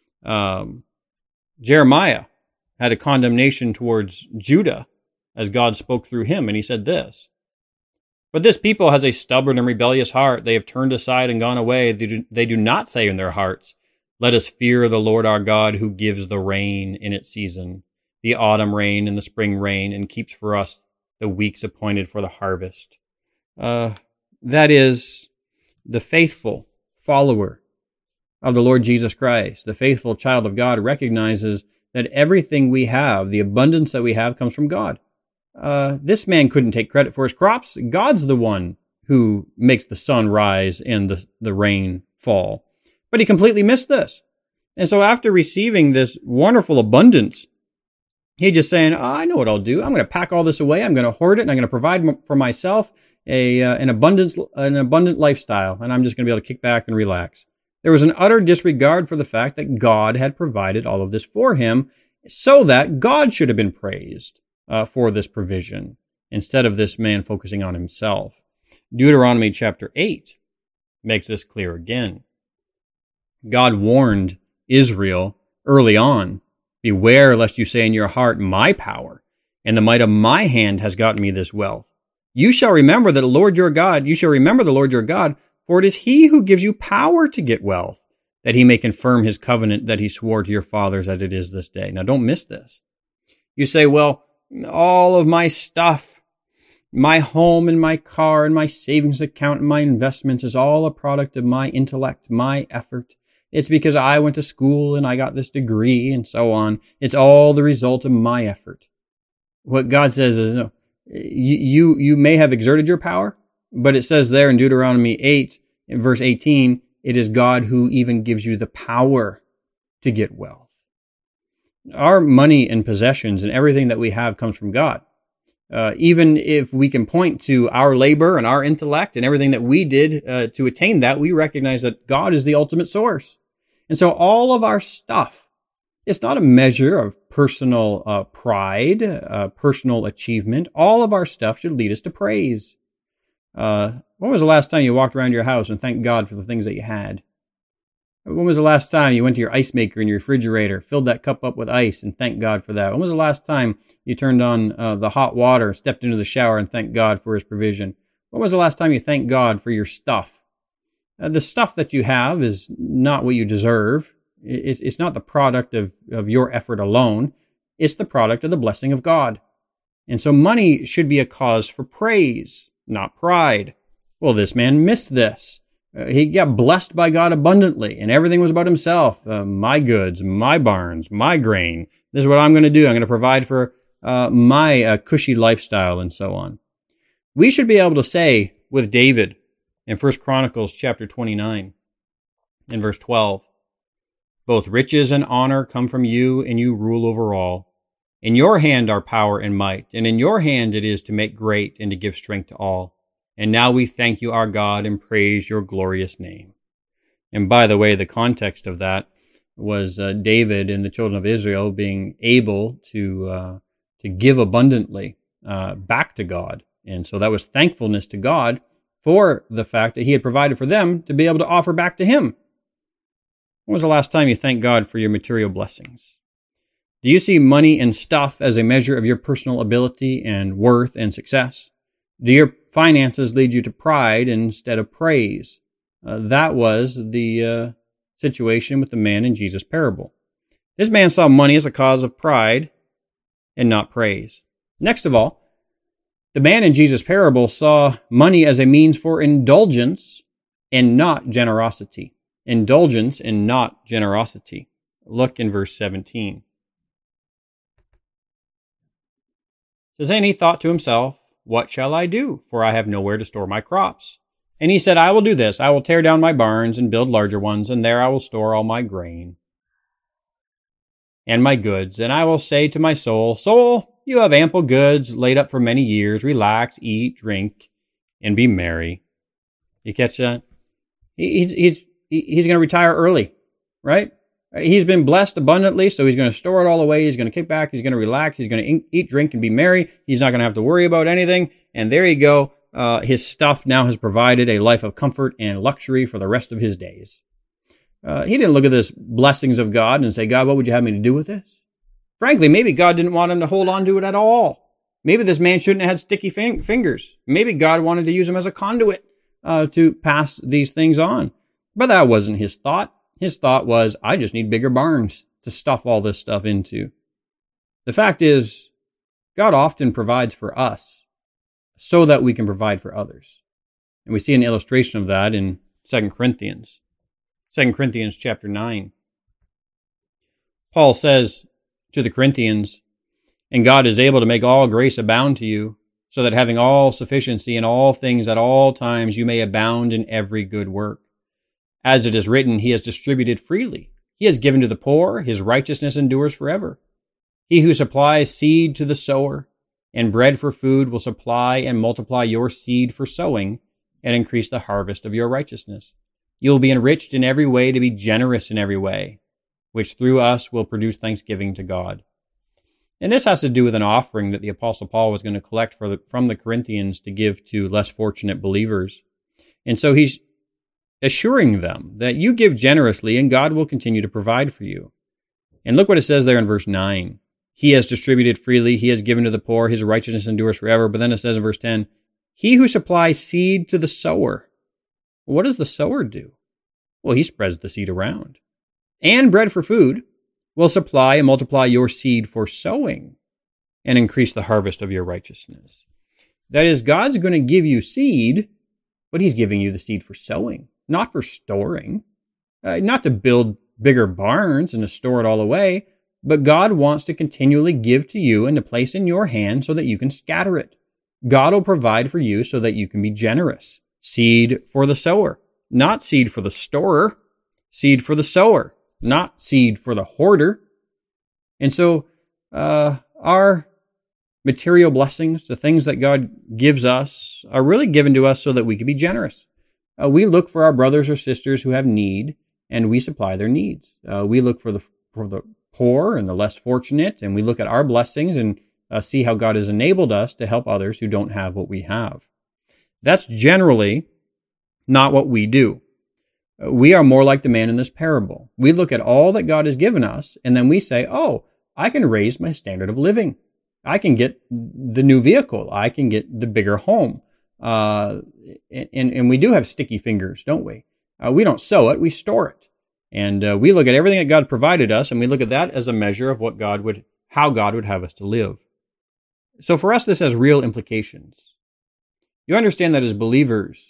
Um, Jeremiah had a condemnation towards Judah as God spoke through him, and he said this, but this people has a stubborn and rebellious heart. They have turned aside and gone away. They do, they do not say in their hearts, let us fear the Lord our God who gives the rain in its season, the autumn rain and the spring rain, and keeps for us the weeks appointed for the harvest. Uh, that is the faithful follower of the Lord Jesus Christ. The faithful child of God recognizes that everything we have, the abundance that we have, comes from God. Uh, this man couldn't take credit for his crops. God's the one who makes the sun rise and the, the rain fall. But he completely missed this. And so after receiving this wonderful abundance, he's just saying, oh, I know what I'll do. I'm going to pack all this away. I'm going to hoard it, and I'm going to provide for myself a uh, an abundance, an abundant lifestyle, and I'm just going to be able to kick back and relax. There was an utter disregard for the fact that God had provided all of this for him so that God should have been praised uh, for this provision instead of this man focusing on himself. Deuteronomy chapter eight makes this clear again. God warned Israel early on, beware lest you say in your heart, my power and the might of my hand has gotten me this wealth. You shall remember that the Lord your God, you shall remember the Lord your God, for it is he who gives you power to get wealth, that he may confirm his covenant that he swore to your fathers as it is this day. Now, don't miss this. You say, well, all of my stuff, my home and my car and my savings account and my investments is all a product of my intellect, my effort. It's because I went to school and I got this degree and so on. It's all the result of my effort. What God says is, no, you, you, you may have exerted your power, but it says there in Deuteronomy eight, in verse eighteen, it is God who even gives you the power to get wealth. Our money and possessions and everything that we have comes from God. Uh, even if we can point to our labor and our intellect and everything that we did uh, to attain that, we recognize that God is the ultimate source. And so all of our stuff, it's not a measure of personal uh, pride, uh, personal achievement. All of our stuff should lead us to praise. Uh, when was the last time you walked around your house and thanked God for the things that you had? When was the last time you went to your ice maker in your refrigerator, filled that cup up with ice and thanked God for that? When was the last time you turned on uh, the hot water, stepped into the shower and thanked God for his provision? When was the last time you thanked God for your stuff? Uh, the stuff that you have is not what you deserve. It's, it's not the product of, of your effort alone. It's the product of the blessing of God. And so money should be a cause for praise, not pride. Well, this man missed this. Uh, he got blessed by God abundantly, and everything was about himself. Uh, my goods, my barns, my grain. This is what I'm going to do. I'm going to provide for uh, my uh, cushy lifestyle and so on. We should be able to say with David in First Chronicles chapter twenty-nine, in verse twelve, both riches and honor come from you, and you rule over all. In your hand are power and might, and in your hand it is to make great and to give strength to all. And now we thank you, our God, and praise your glorious name. And by the way, the context of that was uh, David and the children of Israel being able to uh, to give abundantly uh, back to God. And so that was thankfulness to God for the fact that he had provided for them to be able to offer back to him. When was the last time you thanked God for your material blessings? Do you see money and stuff as a measure of your personal ability and worth and success? Do your finances lead you to pride instead of praise? Uh, that was the uh, situation with the man in Jesus' parable. This man saw money as a cause of pride and not praise. Next of all, the man in Jesus' parable saw money as a means for indulgence and not generosity. Indulgence and not generosity. Look in verse seventeen. It says, and he thought to himself, what shall I do? For I have nowhere to store my crops. And he said, I will do this. I will tear down my barns and build larger ones, and there I will store all my grain and my goods. And I will say to my soul, soul, you have ample goods laid up for many years. Relax, eat, drink, and be merry. You catch that? He's, he's, he's going to retire early, right? He's been blessed abundantly, so he's going to store it all away. He's going to kick back. He's going to relax. He's going to eat, drink, and be merry. He's not going to have to worry about anything. And there you go. Uh, his stuff now has provided a life of comfort and luxury for the rest of his days. Uh, he didn't look at this blessings of God and say, God, what would you have me to do with this? Frankly, maybe God didn't want him to hold on to it at all. Maybe this man shouldn't have had sticky fin- fingers. Maybe God wanted to use him as a conduit uh, to pass these things on. But that wasn't his thought. His thought was, I just need bigger barns to stuff all this stuff into. The fact is, God often provides for us so that we can provide for others. And we see an illustration of that in Second Corinthians. Second Corinthians chapter nine. Paul says to the Corinthians, and God is able to make all grace abound to you, so that having all sufficiency in all things at all times you may abound in every good work. As it is written, he has distributed freely. He has given to the poor. His righteousness endures forever. He who supplies seed to the sower and bread for food will supply and multiply your seed for sowing and increase the harvest of your righteousness. You will be enriched in every way to be generous in every way, which through us will produce thanksgiving to God. And this has to do with an offering that the Apostle Paul was going to collect for the, from the Corinthians to give to less fortunate believers. And so he's assuring them that you give generously and God will continue to provide for you. And look what it says there in verse nine. He has distributed freely. He has given to the poor. His righteousness endures forever. But then it says in verse ten, he who supplies seed to the sower. What does the sower do? Well, he spreads the seed around. And bread for food will supply and multiply your seed for sowing and increase the harvest of your righteousness. That is, God's going to give you seed, but he's giving you the seed for sowing. Not for storing, uh, not to build bigger barns and to store it all away, but God wants to continually give to you and to place in your hand so that you can scatter it. God will provide for you so that you can be generous. Seed for the sower, not seed for the storer. Seed for the sower, not seed for the hoarder. And so uh, our material blessings, the things that God gives us, are really given to us so that we can be generous. Uh, we look for our brothers or sisters who have need, and we supply their needs. Uh, we look for the for the poor and the less fortunate, and we look at our blessings and uh, see how God has enabled us to help others who don't have what we have. That's generally not what we do. We are more like the man in this parable. We look at all that God has given us, and then we say, oh, I can raise my standard of living. I can get the new vehicle. I can get the bigger home. Uh, and, and we do have sticky fingers, don't we? Uh, we don't sow it, we store it. And uh, we look at everything that God provided us, and we look at that as a measure of what God would, how God would have us to live. So for us, this has real implications. You understand that as believers,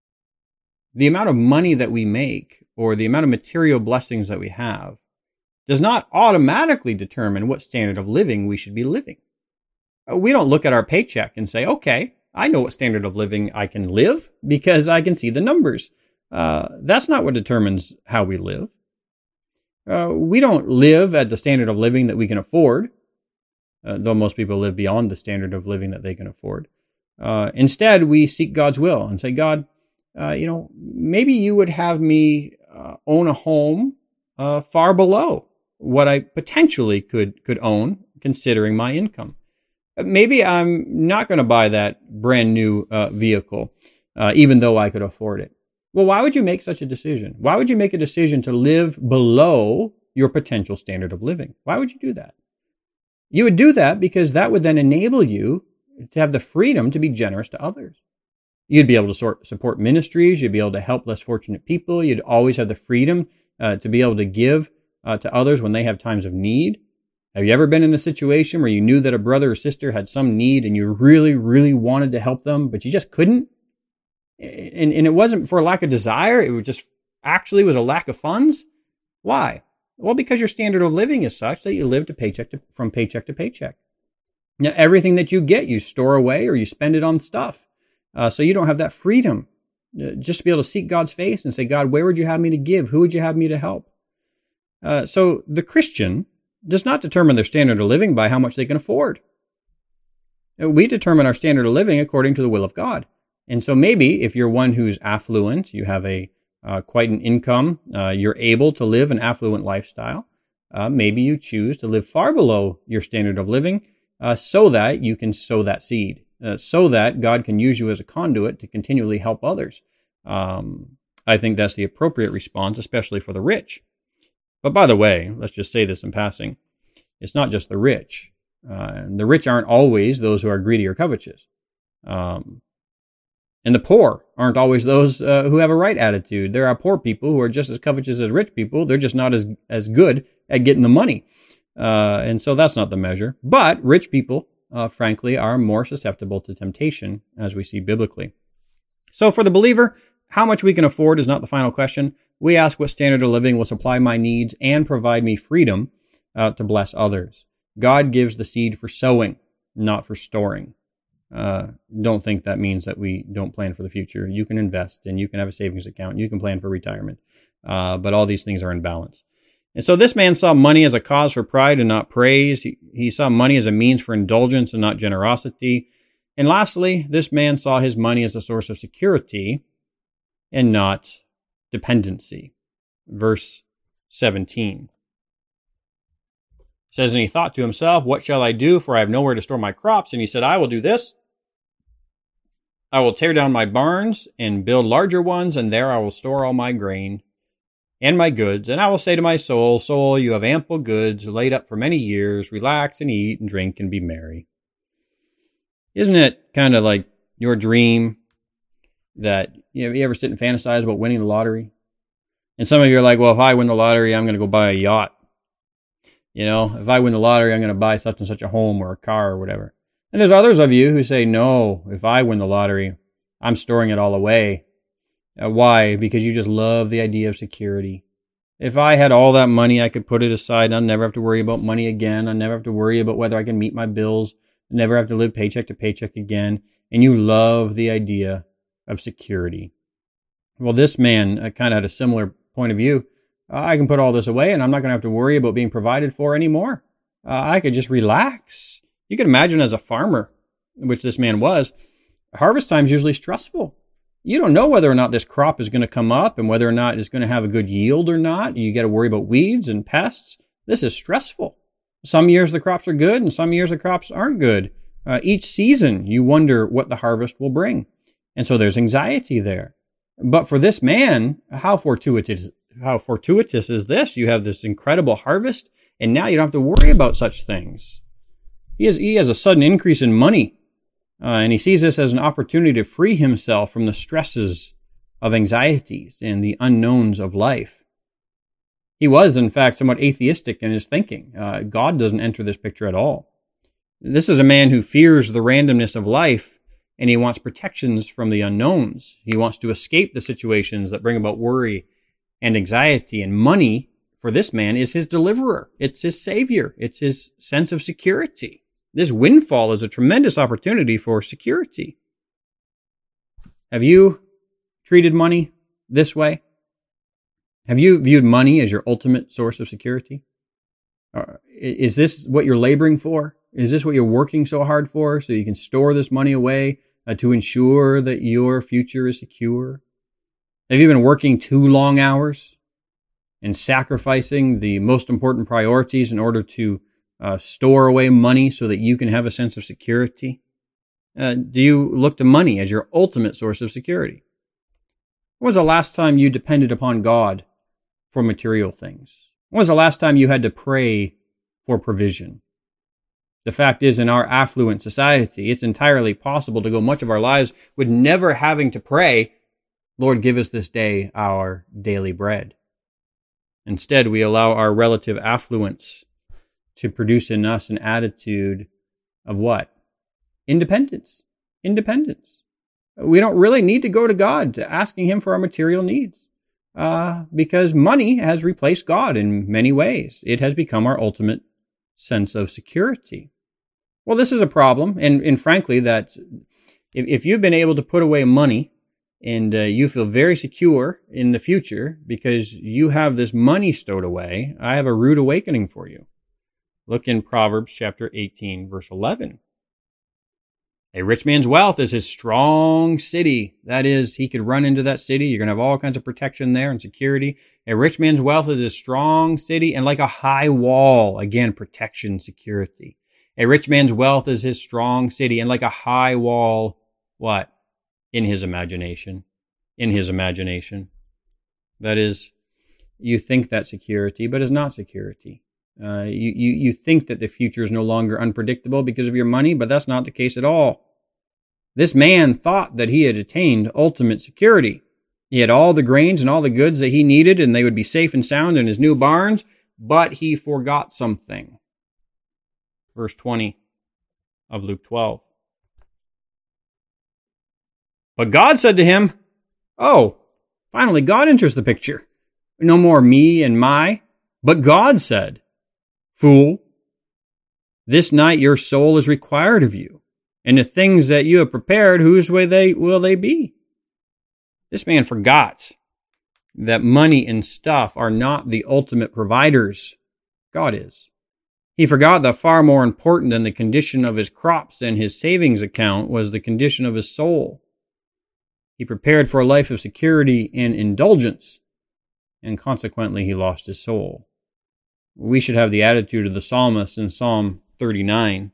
the amount of money that we make or the amount of material blessings that we have does not automatically determine what standard of living we should be living. We don't look at our paycheck and say, okay, I know what standard of living I can live because I can see the numbers. Uh, that's not what determines how we live. Uh, we don't live at the standard of living that we can afford, uh, though most people live beyond the standard of living that they can afford. Uh, instead, we seek God's will and say, God, uh, you know, maybe you would have me uh, own a home uh, far below what I potentially could could own, considering my income. Maybe I'm not going to buy that brand new uh, vehicle, uh, even though I could afford it. Well, why would you make such a decision? Why would you make a decision to live below your potential standard of living? Why would you do that? You would do that because that would then enable you to have the freedom to be generous to others. You'd be able to sort, support ministries. You'd be able to help less fortunate people. You'd always have the freedom uh, to be able to give uh, to others when they have times of need. Have you ever been in a situation where you knew that a brother or sister had some need and you really, really wanted to help them, but you just couldn't? And, and it wasn't for a lack of desire. It was just actually was a lack of funds. Why? Well, because your standard of living is such that you live to paycheck to, from paycheck to paycheck. Now, everything that you get, you store away or you spend it on stuff. Uh, so you don't have that freedom uh, just to be able to seek God's face and say, God, where would you have me to give? Who would you have me to help? Uh, so the Christian does not determine their standard of living by how much they can afford. We determine our standard of living according to the will of God. And so maybe if you're one who's affluent, you have a uh, quite an income, uh, you're able to live an affluent lifestyle, uh, maybe you choose to live far below your standard of living uh, so that you can sow that seed, uh, so that God can use you as a conduit to continually help others. Um, I think that's the appropriate response, especially for the rich. But by the way, let's just say this in passing. It's not just the rich. Uh, the rich aren't always those who are greedy or covetous. Um, and the poor aren't always those uh, who have a right attitude. There are poor people who are just as covetous as rich people. They're just not as, as good at getting the money. Uh, and so that's not the measure. But rich people, uh, frankly, are more susceptible to temptation, as we see biblically. So for the believer, how much we can afford is not the final question. We ask what standard of living will supply my needs and provide me freedom uh, to bless others. God gives the seed for sowing, not for storing. Uh, don't think that means that we don't plan for the future. You can invest and you can have a savings account. You can plan for retirement. Uh, but all these things are in balance. And so this man saw money as a cause for pride and not praise. He, he saw money as a means for indulgence and not generosity. And lastly, this man saw his money as a source of security and not dependency. Verse seventeen says, and he thought to himself, what shall I do? For I have nowhere to store my crops. And he said, I will do this. I will tear down my barns and build larger ones, and there I will store all my grain and my goods. And I will say to my soul, soul, you have ample goods laid up for many years. Relax and eat and drink and be merry. Isn't it kind of like your dream that, you know, you ever sit and fantasize about winning the lottery? And some of you are like, well, if I win the lottery, I'm going to go buy a yacht. You know, if I win the lottery, I'm going to buy such and such a home or a car or whatever. And there's others of you who say, no, if I win the lottery, I'm storing it all away. Uh, why? Because you just love the idea of security. If I had all that money, I could put it aside. I'll never have to worry about money again. I'll never have to worry about whether I can meet my bills. I'll never have to live paycheck to paycheck again. And you love the idea of security. Well, this man uh, kind of had a similar point of view. Uh, I can put all this away and I'm not going to have to worry about being provided for anymore. Uh, I could just relax. You can imagine as a farmer, which this man was, harvest time is usually stressful. You don't know whether or not this crop is going to come up and whether or not it's going to have a good yield or not. You got to worry about weeds and pests. This is stressful. Some years the crops are good and some years the crops aren't good. Uh, each season you wonder what the harvest will bring. And so there's anxiety there. But for this man, how fortuitous, how fortuitous is this? You have this incredible harvest and now you don't have to worry about such things. He has, he has a sudden increase in money. Uh, and he sees this as an opportunity to free himself from the stresses of anxieties and the unknowns of life. He was, in fact, somewhat atheistic in his thinking. Uh, God doesn't enter this picture at all. This is a man who fears the randomness of life, and he wants protections from the unknowns. He wants to escape the situations that bring about worry and anxiety. And money, for this man, is his deliverer. It's his savior. It's his sense of security. This windfall is a tremendous opportunity for security. Have you treated money this way? Have you viewed money as your ultimate source of security? Uh, is this what you're laboring for? Is this what you're working so hard for, so you can store this money away uh, to ensure that your future is secure? Have you been working too long hours and sacrificing the most important priorities in order to uh, store away money so that you can have a sense of security? Uh, do you look to money as your ultimate source of security? When was the last time you depended upon God for material things? When was the last time you had to pray for provision? The fact is, in our affluent society, it's entirely possible to go much of our lives with never having to pray, Lord, give us this day our daily bread. Instead, we allow our relative affluence to produce in us an attitude of what? Independence. Independence. We don't really need to go to God to asking him for our material needs uh, because money has replaced God in many ways. It has become our ultimate sense of security. Well, this is a problem. And, and frankly, that if, if you've been able to put away money and uh, you feel very secure in the future because you have this money stowed away, I have a rude awakening for you. Look in Proverbs chapter eighteen, verse eleven. A rich man's wealth is his strong city. That is, he could run into that city. You're going to have all kinds of protection there and security. A rich man's wealth is his strong city and like a high wall. Again, protection, security. A rich man's wealth is his strong city and like a high wall, what? In his imagination. In his imagination. That is, you think that's security, but it's not security. Uh, you, you, you think that the future is no longer unpredictable because of your money, but that's not the case at all. This man thought that he had attained ultimate security. He had all the grains and all the goods that he needed, and they would be safe and sound in his new barns, but he forgot something. Verse twenty of Luke twelve. But God said to him, oh, finally God enters the picture. No more me and my, but God said, fool, this night your soul is required of you, and the things that you have prepared, whose way they will they be? This man forgot that money and stuff are not the ultimate providers. God is. He forgot that far more important than the condition of his crops and his savings account was the condition of his soul. He prepared for a life of security and indulgence, and consequently he lost his soul. We should have the attitude of the psalmist in Psalm thirty-nine.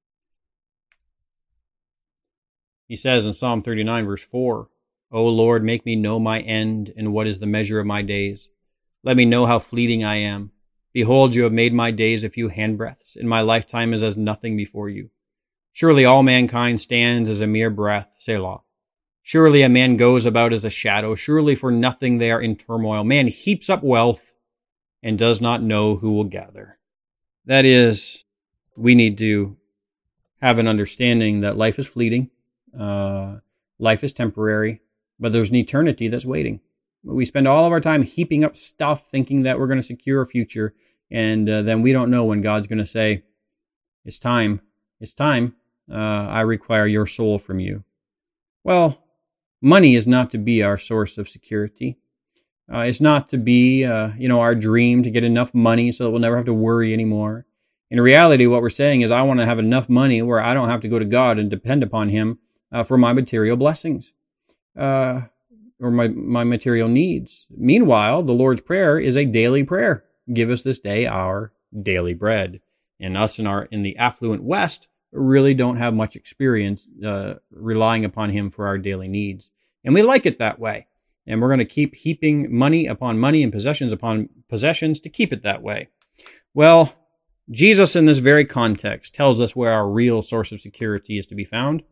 He says in Psalm thirty-nine, verse four, O Lord, make me know my end and what is the measure of my days. Let me know how fleeting I am. Behold, you have made my days a few handbreadths, and my lifetime is as nothing before you. Surely all mankind stands as a mere breath, Selah. Surely a man goes about as a shadow. Surely for nothing they are in turmoil. Man heaps up wealth and does not know who will gather. That is, we need to have an understanding that life is fleeting, uh, life is temporary, but there's an eternity that's waiting. We spend all of our time heaping up stuff, thinking that we're going to secure a future, and uh, then we don't know when God's going to say, it's time, it's time, uh, I require your soul from you. Well, money is not to be our source of security. Uh, it's not to be, uh, you know, our dream to get enough money so that we'll never have to worry anymore. In reality, what we're saying is I want to have enough money where I don't have to go to God and depend upon him uh, for my material blessings uh, or my, my material needs. Meanwhile, the Lord's Prayer is a daily prayer. Give us this day our daily bread. And us in our in the affluent West really don't have much experience uh, relying upon him for our daily needs. And we like it that way. And we're going to keep heaping money upon money and possessions upon possessions to keep it that way. Well, Jesus in this very context tells us where our real source of security is to be found.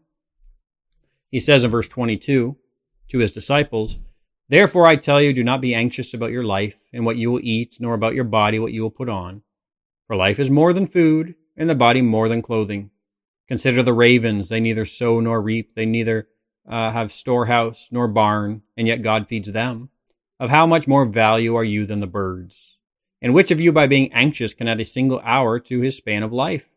He says in verse twenty-two to his disciples, "Therefore I tell you, do not be anxious about your life and what you will eat, nor about your body what you will put on. For life is more than food, and the body more than clothing. Consider the ravens, they neither sow nor reap, they neither uh, have storehouse nor barn, and yet God feeds them. Of how much more value are you than the birds? And which of you by being anxious can add a single hour to his span of life?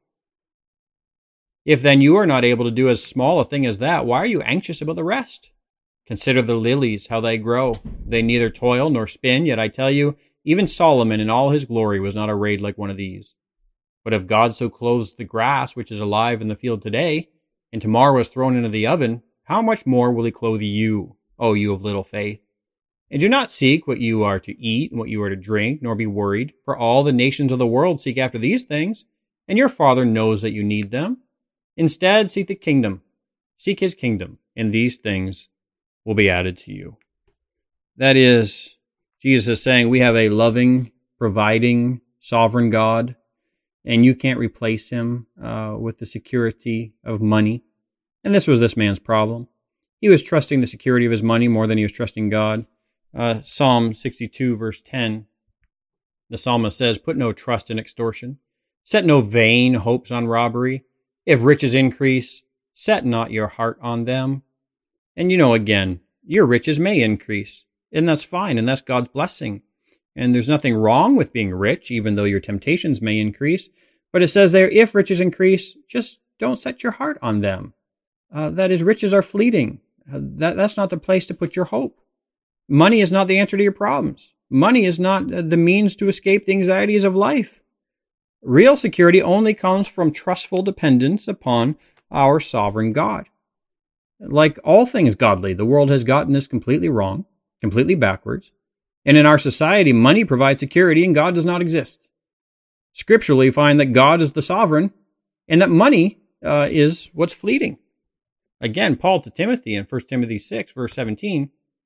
If then you are not able to do as small a thing as that, why are you anxious about the rest? Consider the lilies, how they grow. They neither toil nor spin, yet I tell you, even Solomon in all his glory was not arrayed like one of these. But if God so clothes the grass which is alive in the field today, and tomorrow is thrown into the oven, how much more will he clothe you, O you of little faith? And do not seek what you are to eat and what you are to drink, nor be worried, for all the nations of the world seek after these things, and your Father knows that you need them. Instead, seek the kingdom. Seek his kingdom, and these things will be added to you." That is, Jesus is saying we have a loving, providing, sovereign God, and you can't replace him uh, with the security of money. And this was this man's problem. He was trusting the security of his money more than he was trusting God. Uh, Psalm sixty-two, verse ten, the psalmist says, "Put no trust in extortion. Set no vain hopes on robbery. If riches increase, set not your heart on them." And you know, again, your riches may increase, and that's fine, and that's God's blessing. And there's nothing wrong with being rich, even though your temptations may increase. But it says there, if riches increase, just don't set your heart on them. Uh, that is, riches are fleeting. Uh, that, that's not the place to put your hope. Money is not the answer to your problems. Money is not the means to escape the anxieties of life. Real security only comes from trustful dependence upon our sovereign God. Like all things godly, the world has gotten this completely wrong, completely backwards. And in our society, money provides security and God does not exist. Scripturally, we find that God is the sovereign and that money uh, is what's fleeting. Again, Paul to Timothy in First Timothy six, verse seventeen,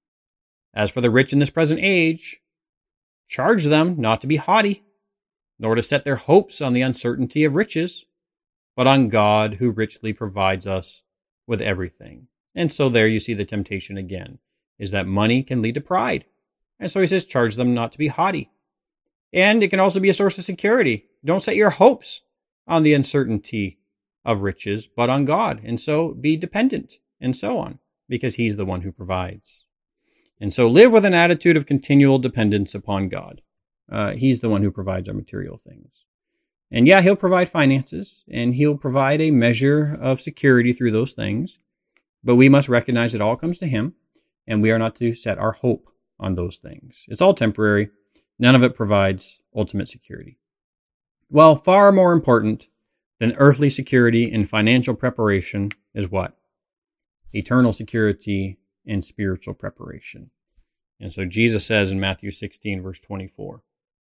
"As for the rich in this present age, charge them not to be haughty, nor to set their hopes on the uncertainty of riches, but on God who richly provides us with everything." And so there you see the temptation again, is that money can lead to pride. And so he says, charge them not to be haughty. And it can also be a source of security. Don't set your hopes on the uncertainty of riches, but on God. And so be dependent and so on, because he's the one who provides. And so live with an attitude of continual dependence upon God. Uh, he's the one who provides our material things. And yeah, he'll provide finances, and he'll provide a measure of security through those things. But we must recognize it all comes to him, and we are not to set our hope on those things. It's all temporary. None of it provides ultimate security. Well, far more important than earthly security and financial preparation is what? Eternal security and spiritual preparation. And so Jesus says in Matthew sixteen, verse twenty-four,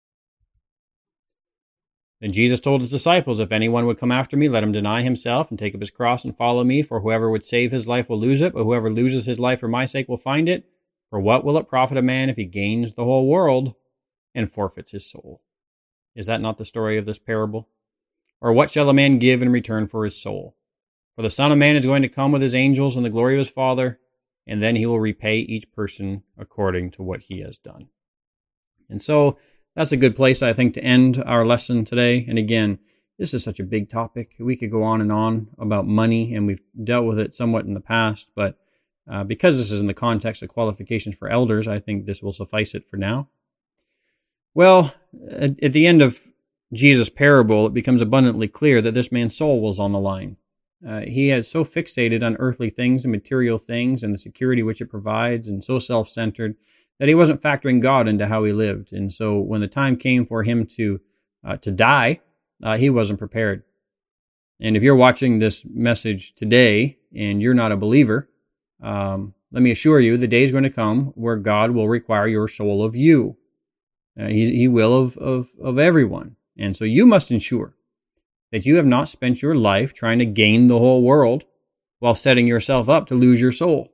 "Then Jesus told his disciples, if anyone would come after me, let him deny himself and take up his cross and follow me. For whoever would save his life will lose it, but whoever loses his life for my sake will find it. For what will it profit a man if he gains the whole world and forfeits his soul?" Is that not the story of this parable? "Or what shall a man give in return for his soul? For the Son of Man is going to come with his angels in the glory of his Father, and then he will repay each person according to what he has done." And so that's a good place, I think, to end our lesson today. And again, this is such a big topic. We could go on and on about money, and we've dealt with it somewhat in the past, but uh, because this is in the context of qualifications for elders, I think this will suffice it for now. Well, at, at the end of Jesus' parable, it becomes abundantly clear that this man's soul was on the line. Uh, he had so fixated on earthly things and material things and the security which it provides, and so self-centered, that he wasn't factoring God into how he lived. And so when the time came for him to uh, to die, uh, he wasn't prepared. And if you're watching this message today and you're not a believer, um, let me assure you, the day is going to come where God will require your soul of you. Uh, he, he will of, of, of everyone. And so you must ensure that you have not spent your life trying to gain the whole world while setting yourself up to lose your soul.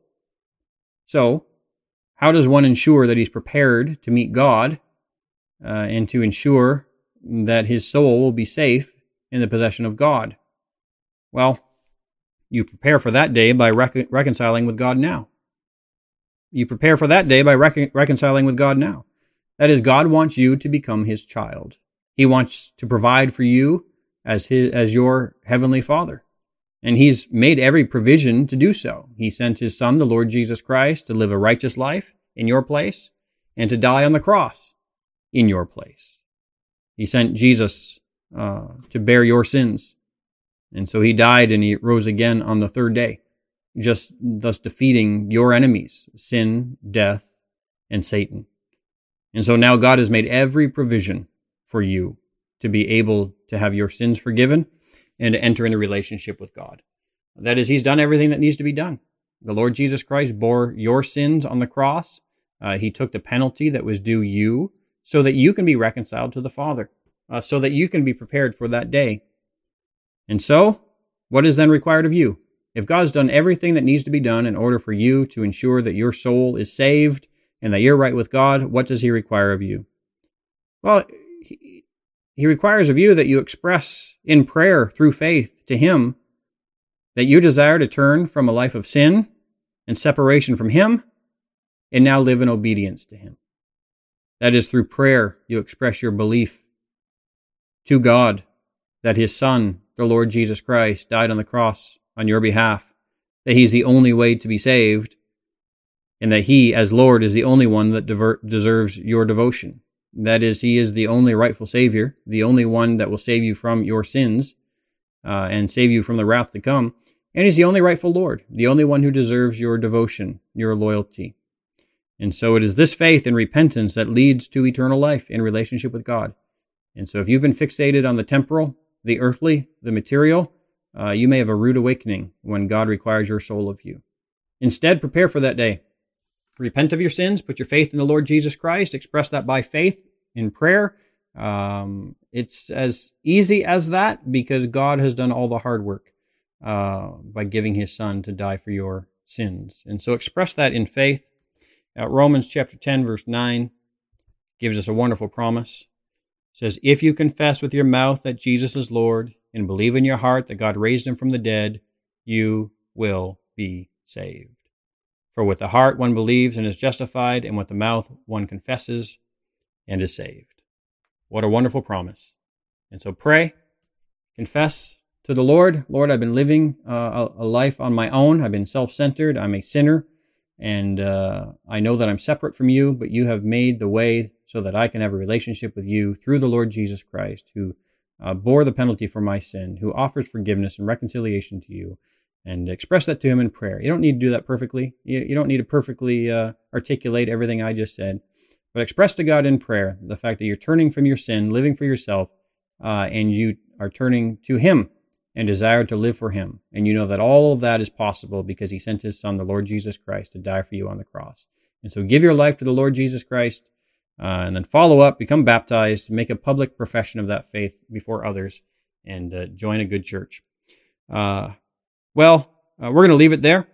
So, how does one ensure that he's prepared to meet God uh, and to ensure that his soul will be safe in the possession of God? Well, you prepare for that day by rec- reconciling with God now. You prepare for that day by rec- reconciling with God now. That is, God wants you to become his child. He wants to provide for you as his, as your heavenly Father. And he's made every provision to do so. He sent his Son, the Lord Jesus Christ, to live a righteous life in your place and to die on the cross in your place. He sent Jesus uh, to bear your sins. And so he died and he rose again on the third day, just thus defeating your enemies, sin, death, and Satan. And so now God has made every provision for you to be able to have your sins forgiven and to enter into relationship with God. That is, he's done everything that needs to be done. The Lord Jesus Christ bore your sins on the cross. Uh, he took the penalty that was due you so that you can be reconciled to the Father, uh, so that you can be prepared for that day. And so, what is then required of you? If God's done everything that needs to be done in order for you to ensure that your soul is saved and that you're right with God, what does he require of you? Well, he, he requires of you that you express in prayer through faith to him that you desire to turn from a life of sin and separation from him and now live in obedience to him. That is, through prayer, you express your belief to God that his Son, the Lord Jesus Christ, died on the cross on your behalf, that he's the only way to be saved, and that he, as Lord, is the only one that diver- deserves your devotion. That is, he is the only rightful Savior, the only one that will save you from your sins uh, and save you from the wrath to come. And he's the only rightful Lord, the only one who deserves your devotion, your loyalty. And so it is this faith and repentance that leads to eternal life in relationship with God. And so if you've been fixated on the temporal, the earthly, the material, uh, you may have a rude awakening when God requires your soul of you. Instead, prepare for that day. Repent of your sins, put your faith in the Lord Jesus Christ, express that by faith in prayer. Um, it's as easy as that because God has done all the hard work uh, by giving his Son to die for your sins. And so express that in faith. Uh, Romans chapter ten, verse nine gives us a wonderful promise. It says, if you confess with your mouth that Jesus is Lord and believe in your heart that God raised him from the dead, you will be saved. For with the heart one believes and is justified, and with the mouth one confesses and is saved. What a wonderful promise. And so pray, confess to the Lord, Lord, I've been living uh, a life on my own. I've been self-centered. I'm a sinner, and uh, I know that I'm separate from you, but you have made the way so that I can have a relationship with you through the Lord Jesus Christ, who uh, bore the penalty for my sin, who offers forgiveness and reconciliation to you. And express that to him in prayer. You don't need to do that perfectly. You, you don't need to perfectly uh, articulate everything I just said. But express to God in prayer the fact that you're turning from your sin, living for yourself, uh, and you are turning to him and desire to live for him. And you know that all of that is possible because he sent his Son, the Lord Jesus Christ, to die for you on the cross. And so give your life to the Lord Jesus Christ, uh, and then follow up, become baptized, make a public profession of that faith before others, and uh, join a good church. Uh, Well, uh, we're going to leave it there.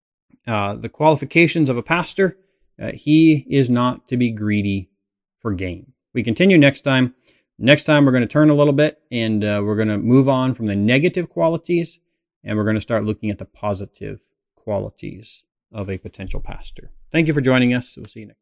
Uh, the qualifications of a pastor, uh, he is not to be greedy for gain. We continue next time. Next time, we're going to turn a little bit, and uh, we're going to move on from the negative qualities, and we're going to start looking at the positive qualities of a potential pastor. Thank you for joining us. We'll see you next time.